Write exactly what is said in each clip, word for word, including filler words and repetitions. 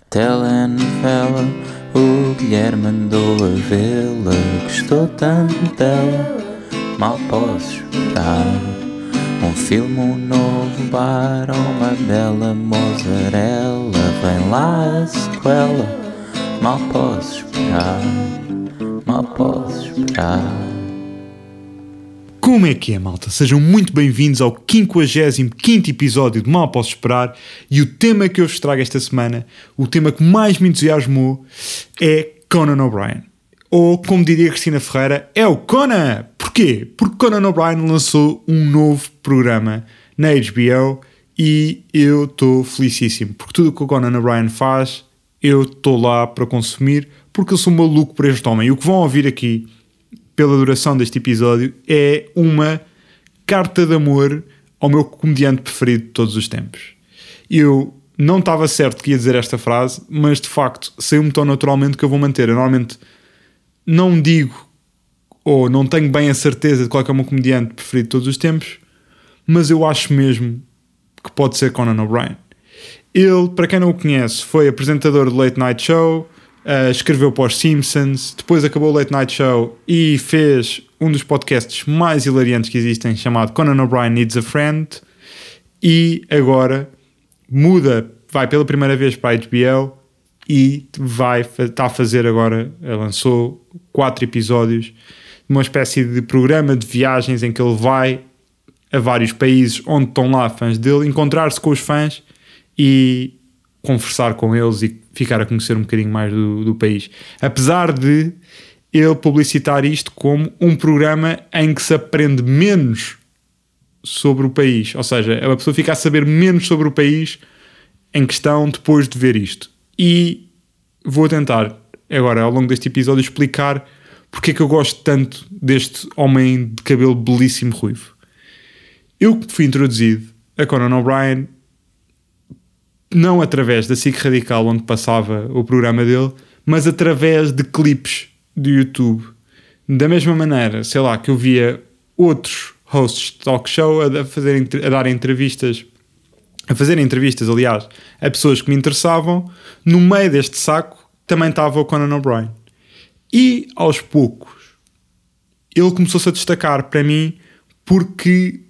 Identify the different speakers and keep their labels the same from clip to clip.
Speaker 1: telenovela, o Guilherme andou a vê-la, gostou tanto dela, mal posso esperar. Um filme, um novo bar, uma bela mozzarella, vem lá a sequela, mal posso esperar, mal posso esperar.
Speaker 2: Como é que é, malta? Sejam muito bem-vindos ao quinquagésimo quinto episódio de Mal Posso Esperar, e o tema que eu vos trago esta semana, o tema que mais me entusiasmou, é Conan O'Brien. Ou, como diria Cristina Ferreira, é o Conan! Porquê? Porque Conan O'Brien lançou um novo programa na H B O e eu estou felicíssimo, porque tudo o que o Conan O'Brien faz, eu estou lá para consumir, porque eu sou maluco por este homem. E o que vão ouvir aqui, pela duração deste episódio, é uma carta de amor ao meu comediante preferido de todos os tempos. Eu não estava certo que ia dizer esta frase, mas de facto saiu-me tão naturalmente que eu vou manter. Eu normalmente não digo ou não tenho bem a certeza de qual é o meu comediante preferido de todos os tempos, mas eu acho mesmo que pode ser Conan O'Brien. Ele, para quem não o conhece, foi apresentador de Late Night Show, Uh, escreveu para os Simpsons, depois acabou o Late Night Show e fez um dos podcasts mais hilariantes que existem, chamado Conan O'Brien Needs a Friend, e agora muda, vai pela primeira vez para a H B O e vai, está a fazer agora, lançou quatro episódios de uma espécie de programa de viagens em que ele vai a vários países onde estão lá fãs dele, encontrar-se com os fãs e conversar com eles e ficar a conhecer um bocadinho mais do, do país. Apesar de ele publicitar isto como um programa em que se aprende menos sobre o país. Ou seja, a pessoa fica a saber menos sobre o país em questão depois de ver isto. E vou tentar agora, ao longo deste episódio, explicar porque é que eu gosto tanto deste homem de cabelo belíssimo ruivo. Eu fui introduzido a Conan O'Brien não através da S I C Radical, onde passava o programa dele, mas através de clipes do YouTube. Da mesma maneira, sei lá, que eu via outros hosts de talk show a, fazer, a dar entrevistas, a fazerem entrevistas, aliás, a pessoas que me interessavam. No meio deste saco também estava o Conan O'Brien. E, aos poucos, ele começou-se a destacar para mim porque,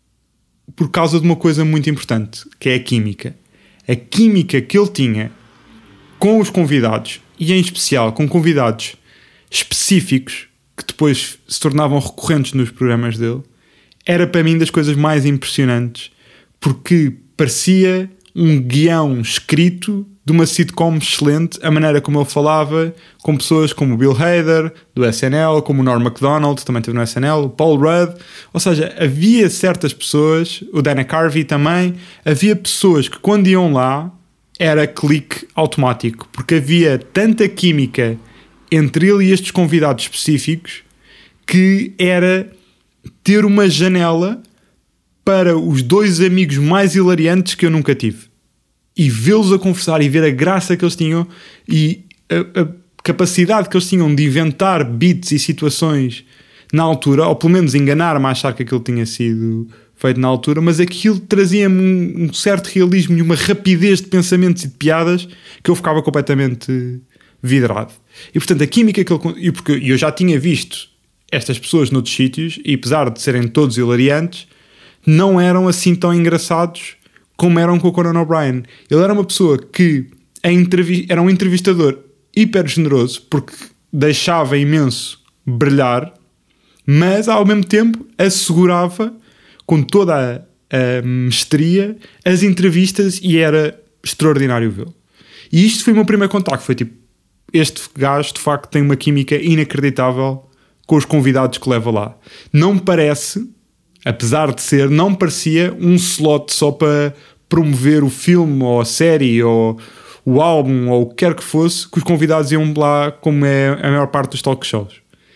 Speaker 2: por causa de uma coisa muito importante, que é a química. A química que ele tinha com os convidados, e em especial com convidados específicos que depois se tornavam recorrentes nos programas dele, era para mim das coisas mais impressionantes, porque parecia um guião escrito de uma sitcom excelente, a maneira como ele falava com pessoas como o Bill Hader do S N L, como o Norm Macdonald, também esteve no S N L, o Paul Rudd. Ou seja, havia certas pessoas, o Dana Carvey também, havia pessoas que quando iam lá era clique automático, porque havia tanta química entre ele e estes convidados específicos que era ter uma janela para os dois amigos mais hilariantes que eu nunca tive. E vê-los a conversar e ver a graça que eles tinham e a, a capacidade que eles tinham de inventar beats e situações na altura, ou pelo menos enganar-me a achar que aquilo tinha sido feito na altura, mas aquilo trazia-me um, um certo realismo e uma rapidez de pensamentos e de piadas que eu ficava completamente vidrado. E portanto a química que ele... E porque eu já tinha visto estas pessoas noutros sítios e apesar de serem todos hilariantes, não eram assim tão engraçados como eram com o Conan O'Brien. Ele era uma pessoa que a entrevi- era um entrevistador hiper generoso, porque deixava imenso brilhar, mas ao mesmo tempo assegurava com toda a, a mestria as entrevistas e era extraordinário vê-lo. E isto foi o meu primeiro contacto, foi tipo, este gajo de facto tem uma química inacreditável com os convidados que leva lá. Não me parece, apesar de ser, não parecia um slot só para promover o filme ou a série ou o álbum ou o que quer que fosse, que os convidados iam lá como é a maior parte dos talk shows.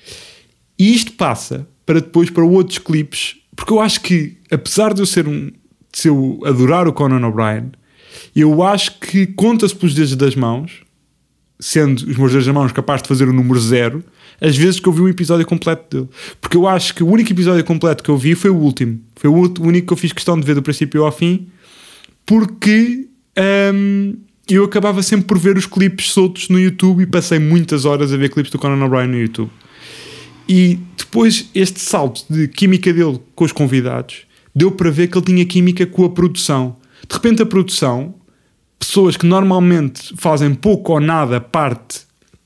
Speaker 2: E isto passa para depois para outros clipes, porque eu acho que, apesar de eu ser um, de eu adorar o Conan O'Brien, eu acho que conta-se pelos dedos das mãos, sendo os meus dedos das mãos capazes de fazer o número zero, as vezes que eu vi um episódio completo dele. Porque eu acho que o único episódio completo que eu vi foi o último. Foi o único que eu fiz questão de ver do princípio ao fim, porque hum, e eu acabava sempre por ver os clipes soltos no YouTube e passei muitas horas a ver clipes do Conan O'Brien no YouTube. E depois este salto de química dele com os convidados deu para ver que ele tinha química com a produção. De repente a produção, pessoas que normalmente fazem pouco ou nada parte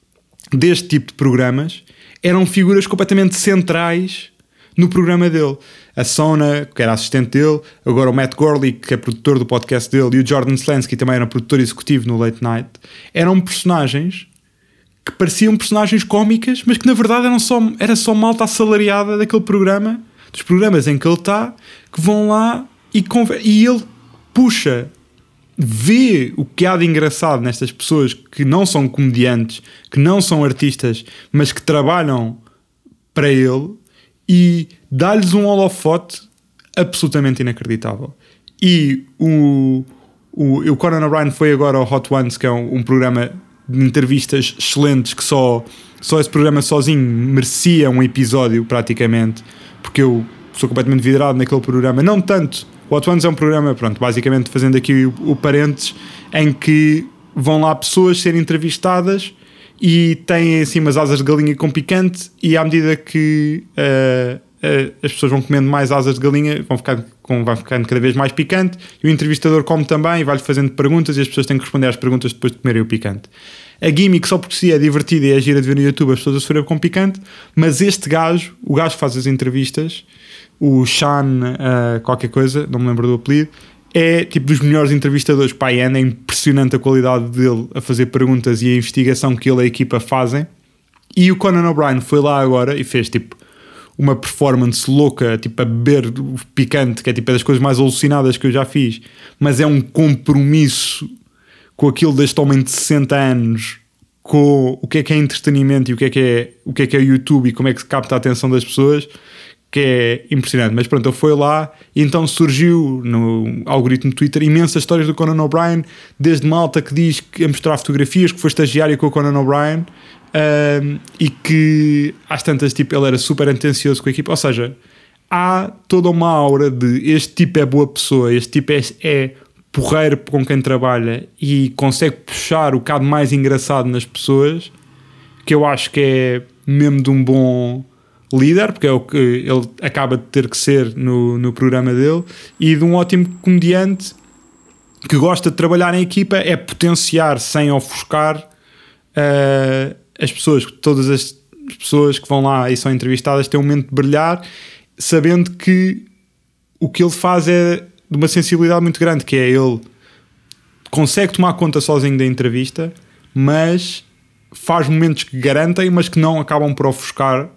Speaker 2: deste tipo de programas, eram figuras completamente centrais no programa dele. A Sona, que era assistente dele, agora o Matt Gorley, que é produtor do podcast dele, e o Jordan Slansky, que também era produtor executivo no Late Night, eram personagens que pareciam personagens cómicas, mas que na verdade eram só, era só malta assalariada daquele programa, dos programas em que ele está, que vão lá e, conver- e ele puxa, vê o que há de engraçado nestas pessoas que não são comediantes, que não são artistas, mas que trabalham para ele, e dá-lhes um holofote absolutamente inacreditável. E o, o, o Conan O'Brien foi agora ao Hot Ones, que é um, um programa de entrevistas excelentes, que só, só esse programa sozinho merecia um episódio praticamente, porque eu sou completamente vidrado naquele programa. Não tanto, o Hot Ones é um programa, pronto, basicamente fazendo aqui o, o parênteses, em que vão lá pessoas serem entrevistadas e têm assim umas asas de galinha com picante, e à medida que uh, uh, as pessoas vão comendo mais asas de galinha, vão ficar, com, vai ficando cada vez mais picante, e o entrevistador come também e vai-lhe fazendo perguntas, e as pessoas têm que responder às perguntas depois de comerem o picante. A gimmick só porque si é divertida e é gira de ver no YouTube as pessoas a sofrer com picante, mas este gajo, o gajo que faz as entrevistas, o Sean uh, qualquer coisa, não me lembro do apelido, é tipo dos melhores entrevistadores. Pá, é impressionante a qualidade dele a fazer perguntas e a investigação que ele e a equipa fazem. E o Conan O'Brien foi lá agora e fez tipo uma performance louca, tipo a beber o picante, que é tipo é das coisas mais alucinadas que eu já fiz, mas é um compromisso com aquilo deste homem de sessenta anos, com o que é que é entretenimento e o que é que é, o que é que é o YouTube e como é que se capta a atenção das pessoas, que é impressionante. Mas pronto, ele foi lá e então surgiu no algoritmo do Twitter imensas histórias do Conan O'Brien, desde malta que diz que a mostrar fotografias, que foi estagiário com o Conan O'Brien, um, e que às tantas tipo, ele era super atencioso com a equipa. Ou seja, há toda uma aura de este tipo é boa pessoa, este tipo é, é porreiro com quem trabalha e consegue puxar o bocado mais engraçado nas pessoas, que eu acho que é mesmo de um bom líder, porque é o que ele acaba de ter que ser no, no programa dele, e de um ótimo comediante que gosta de trabalhar em equipa, é potenciar sem ofuscar uh, as pessoas. Todas as pessoas que vão lá e são entrevistadas têm um momento de brilhar, sabendo que o que ele faz é de uma sensibilidade muito grande, que é ele consegue tomar conta sozinho da entrevista, mas faz momentos que garantem, mas que não acabam por ofuscar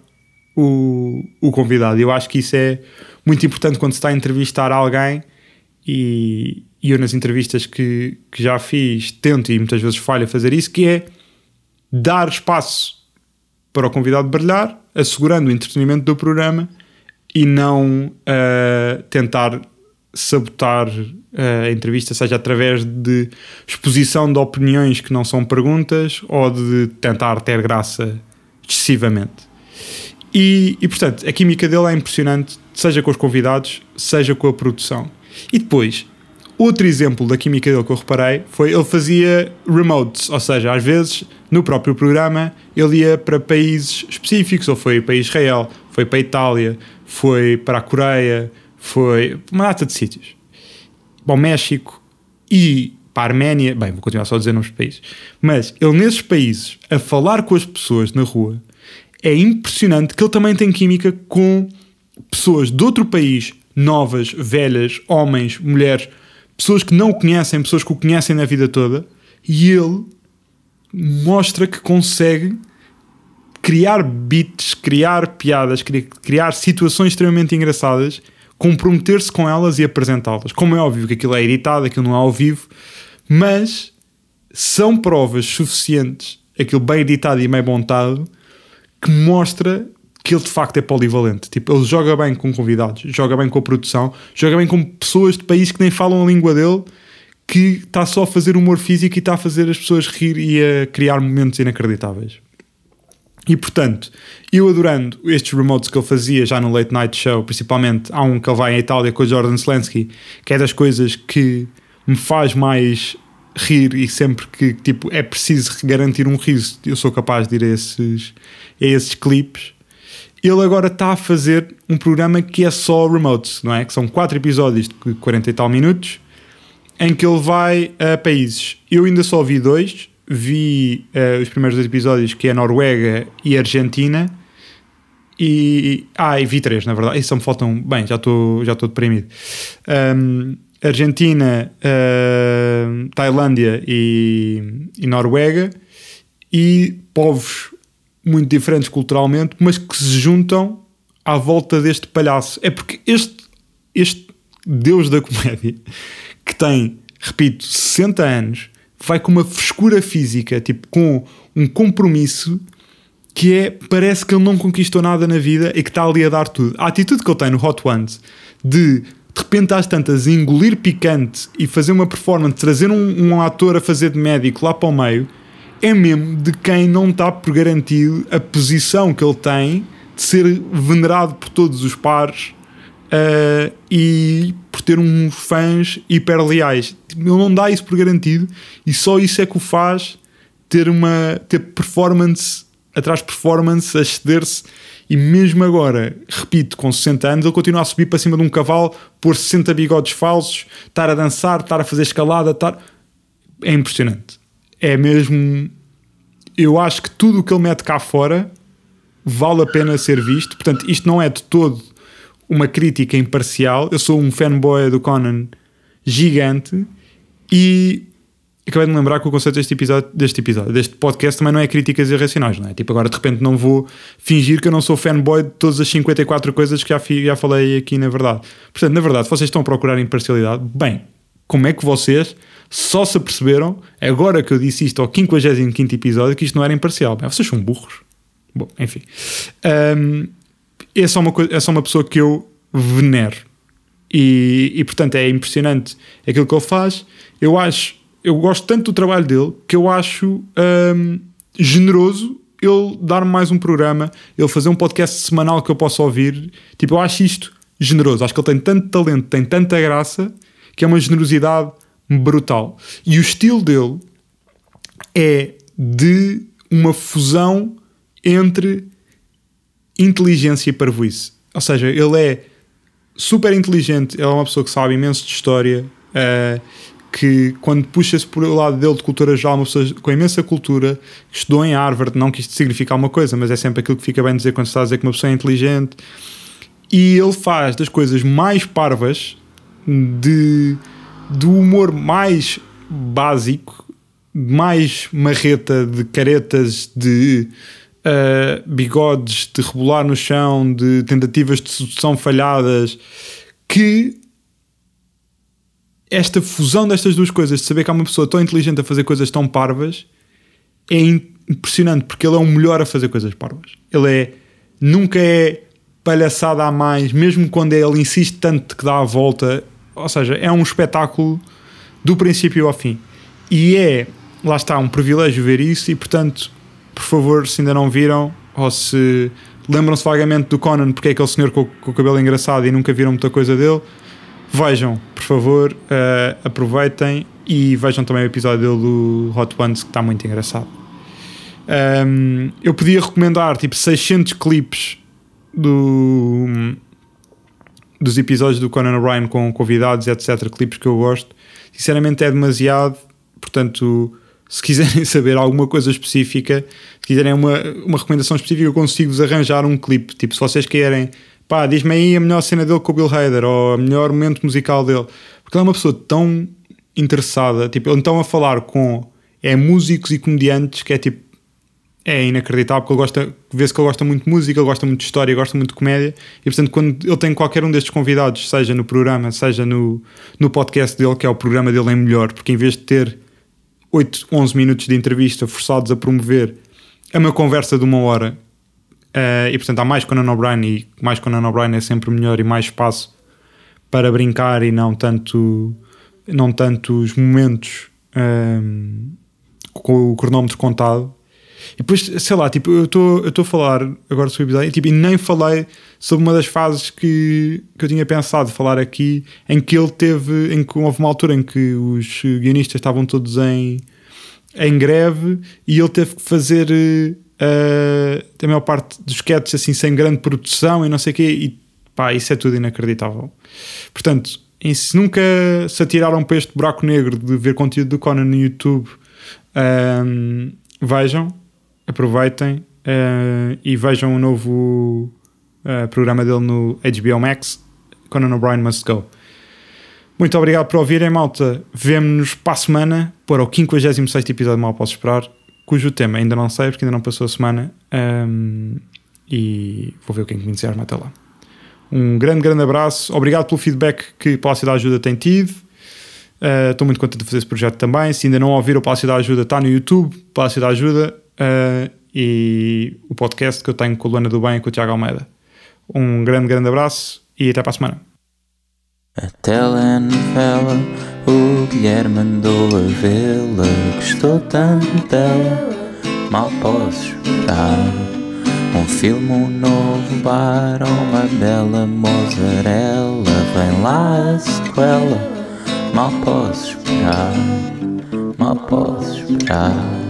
Speaker 2: O, o convidado. Eu acho que isso é muito importante quando se está a entrevistar alguém, e, e eu nas entrevistas que, que já fiz tento, e muitas vezes falho a fazer isso, que é dar espaço para o convidado brilhar, assegurando o entretenimento do programa e não uh, tentar sabotar uh, a entrevista, seja através de exposição de opiniões que não são perguntas ou de tentar ter graça excessivamente. E, e, portanto, a química dele é impressionante, seja com os convidados, seja com a produção. E depois, outro exemplo da química dele que eu reparei foi ele fazia remotes, ou seja, às vezes, no próprio programa, ele ia para países específicos, ou foi para Israel, foi para a Itália, foi para a Coreia, foi para uma data de sítios, para o México e para a Arménia. Bem, vou continuar só a dizer nomes de países. Mas ele, nesses países, a falar com as pessoas na rua, é impressionante que ele também tem química com pessoas de outro país, novas, velhas, homens, mulheres, pessoas que não o conhecem, pessoas que o conhecem na vida toda, e ele mostra que consegue criar beats, criar piadas, criar situações extremamente engraçadas, comprometer-se com elas e apresentá-las. Como é óbvio que aquilo é editado, aquilo não é ao vivo, mas são provas suficientes, aquilo bem editado e bem montado, que mostra que ele de facto é polivalente. Tipo, ele joga bem com convidados, joga bem com a produção, joga bem com pessoas de países que nem falam a língua dele, que está só a fazer humor físico e está a fazer as pessoas rir e a criar momentos inacreditáveis. E portanto, eu adorando estes remotes que ele fazia já no Late Night Show, principalmente há um que ele vai à Itália com o Jordan Slansky, que é das coisas que me faz mais rir, e sempre que tipo, é preciso garantir um riso, eu sou capaz de ir a esses, a esses clipes. Ele agora está a fazer um programa que é só remote, não é? Que são quatro episódios de quarenta e tal minutos, em que ele vai a países. Eu ainda só vi dois. Vi uh, os primeiros dois episódios, que é a Noruega e a Argentina. E, ah, e vi três, na verdade. E só me faltam... Bem, já estou já estou deprimido. Um, Argentina, uh, Tailândia e, e Noruega. E povos muito diferentes culturalmente, mas que se juntam à volta deste palhaço. É porque este, este deus da comédia, que tem, repito, sessenta anos, vai com uma frescura física, tipo, com um compromisso que é, parece que ele não conquistou nada na vida e que está ali a dar tudo. A atitude que ele tem no Hot Ones de, de repente às tantas, engolir picante e fazer uma performance, trazer um, um ator a fazer de médico lá para o meio, é mesmo de quem não está por garantido a posição que ele tem de ser venerado por todos os pares uh, e por ter uns fãs hiper leais. Ele não dá isso por garantido, e só isso é que o faz ter uma ter performance atrás de performance, a exceder-se. E mesmo agora, repito, com sessenta anos, ele continua a subir para cima de um cavalo, pôr sessenta bigodes falsos, estar a dançar, estar a fazer escalada, estar... é impressionante. É mesmo... Eu acho que tudo o que ele mete cá fora vale a pena ser visto. Portanto, isto não é de todo uma crítica imparcial. Eu sou um fanboy do Conan gigante, e acabei de me lembrar que o conceito deste episódio, deste episódio, deste podcast, também não é críticas irracionais, não é? Tipo, agora de repente não vou fingir que eu não sou fanboy de todas as cinquenta e quatro coisas que já, fi, já falei aqui, na verdade. Portanto, na verdade, se vocês estão a procurar imparcialidade, bem, como é que vocês só se aperceberam, agora que eu disse isto ao quinquagésimo quinto episódio, que isto não era imparcial? Bem, vocês são burros. Bom, enfim. Um, é, só uma coisa, é só uma pessoa que eu venero. E, e, portanto, é impressionante aquilo que ele faz. Eu acho, eu gosto tanto do trabalho dele, que eu acho um, generoso ele dar-me mais um programa, ele fazer um podcast semanal que eu possa ouvir. Tipo, eu acho isto generoso. Acho que ele tem tanto talento, tem tanta graça, que é uma generosidade brutal. E o estilo dele é de uma fusão entre inteligência e parvoíce. Ou seja, ele é super inteligente, ele é uma pessoa que sabe imenso de história, uh, que quando puxa-se por o lado dele de cultura geral, uma pessoa com imensa cultura, que estudou em Harvard, não que isto signifique alguma coisa, mas é sempre aquilo que fica bem dizer quando se está a dizer que uma pessoa é inteligente. E ele faz das coisas mais parvas, de, do humor mais básico, mais marreta, de caretas, de uh, bigodes, de rebolar no chão, de tentativas de sedução falhadas, que esta fusão destas duas coisas, de saber que há uma pessoa tão inteligente a fazer coisas tão parvas, é impressionante, porque ele é o melhor a fazer coisas parvas. Ele é, nunca é palhaçada a mais, mesmo quando ele insiste tanto que dá a volta. Ou seja, é um espetáculo do princípio ao fim. E é, lá está, um privilégio ver isso. E portanto, por favor, se ainda não viram, ou se lembram-se vagamente do Conan, porque é aquele senhor com, com o cabelo engraçado e nunca viram muita coisa dele, vejam, por favor, uh, aproveitem, e vejam também o episódio dele do Hot Ones, que está muito engraçado. Um, eu podia recomendar tipo seiscentos clipes do... dos episódios do Conan O'Brien com convidados, etcétera, clipes que eu gosto. Sinceramente é demasiado. Portanto, se quiserem saber alguma coisa específica, se quiserem uma, uma recomendação específica, eu consigo-vos arranjar um clipe. Tipo, se vocês querem, pá, diz-me aí a melhor cena dele com o Bill Hader, ou o melhor momento musical dele, porque ele é uma pessoa tão interessada. Tipo, ele então a falar com é, músicos e comediantes, que é tipo, é inacreditável, porque ele gosta, vê-se que ele gosta muito de música, ele gosta muito de história, gosta muito de comédia, e portanto quando ele tem qualquer um destes convidados, seja no programa, seja no, no podcast dele, que é o programa dele em melhor, porque em vez de ter oito, onze minutos de entrevista forçados a promover, é uma conversa de uma hora, uh, e portanto há mais Conan O'Brien, e mais Conan O'Brien é sempre melhor, e mais espaço para brincar, e não tanto não tanto os momentos um, com o cronómetro contado. E depois, sei lá, tipo, eu estou a falar agora sobre o episódio e, tipo, e nem falei sobre uma das fases que, que eu tinha pensado falar aqui, em que ele teve, em que houve uma altura em que os guionistas estavam todos em, em greve e ele teve que fazer uh, a maior parte dos sketches assim, sem grande produção e não sei o quê, e pá, isso é tudo inacreditável. Portanto, se nunca se atiraram para este buraco negro de ver conteúdo do Conan no YouTube, um, vejam, aproveitem uh, e vejam o novo uh, programa dele no H B O Max, Conan O'Brien Must Go. Muito obrigado por ouvirem, malta. Vemo-nos para a semana para o quinquagésimo sexto episódio de Mal Posso Esperar, cujo tema ainda não sei porque ainda não passou a semana, um, e vou ver o que é que me entusiasma até lá. Um grande, grande abraço. Obrigado pelo feedback que o Palácio da Ajuda tem tido. Uh, estou muito contente de fazer esse projeto também. Se ainda não ouviram, o Palácio da Ajuda está no YouTube, Palácio da Ajuda, uh, e o podcast que eu tenho com a Luana do Bem e com o Tiago Almeida. Um grande, grande abraço e até para a semana.
Speaker 1: A telenovela, o Guilherme mandou a vê-la, gostou tanto dela, mal posso esperar. Um filme, um novo bar, uma bela mozzarella, vem lá a sequela, mal posso esperar, mal posso esperar.